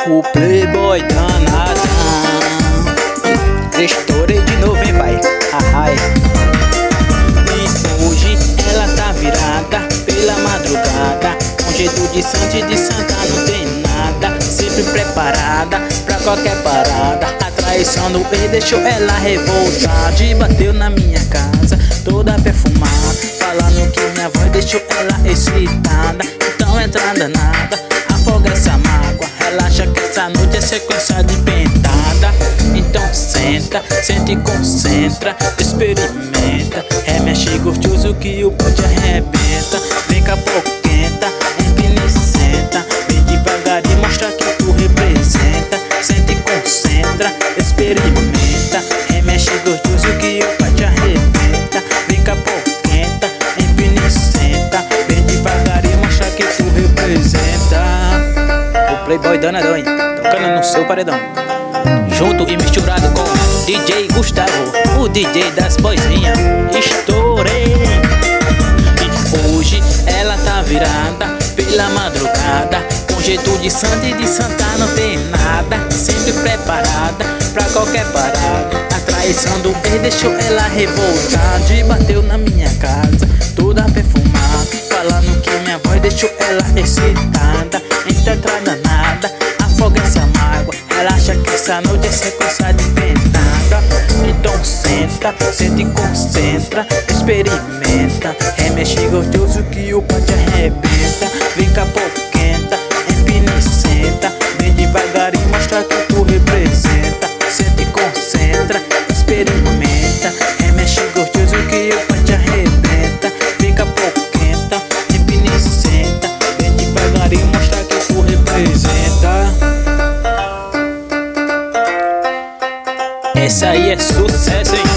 O playboy danadão. Estourei de novo, hein, pai? Ai. E hoje ela tá virada pela madrugada, com jeito de santa e de santa não tem nada. Sempre preparada pra qualquer parada. A traição do ex deixou ela revoltada e bateu na minha casa, toda perfumada, falando que minha voz deixou ela excitada. Então entra danada, afoga essa mágoa, relaxa que essa noite é sequência de pentada. Então senta, sente e concentra, experimenta, remexe gostoso que o ponte arrebenta. Vem cá poquenta, empina e senta, vem devagar e mostra que tu representa. Sente e concentra, experimenta, remexe gostoso que o ponte arrebenta. Vem cá poquenta, empina e senta, vem devagar e mostra que tu representa. O playboy danadão, hein? Tocando no seu paredão, junto e misturado com DJ Gustavo, o DJ das boizinhas. Estourei. E hoje ela tá virada pela madrugada, com jeito de santa e de santa não tem nada. Sempre preparada pra qualquer parada. A traição do ex deixou ela revoltada e bateu na minha casa, toda perfumada, falando que minha voz deixou ela excitada. Então entra danada, afoga essa mágoa, relaxa que essa noite é sequência de pentada. Então senta, sente e concentra, experimenta, remexe gostoso que o ponte arrebenta. Vem cá poquenta, empina e senta, vem devagar e mostra que tu representa. Sente e concentra, experimenta, remexe gostoso que o ponte arrebenta. Vem cá poquenta, empina e senta, vem devagar e mostra que tu representa. Essa aí é sucesso, hein?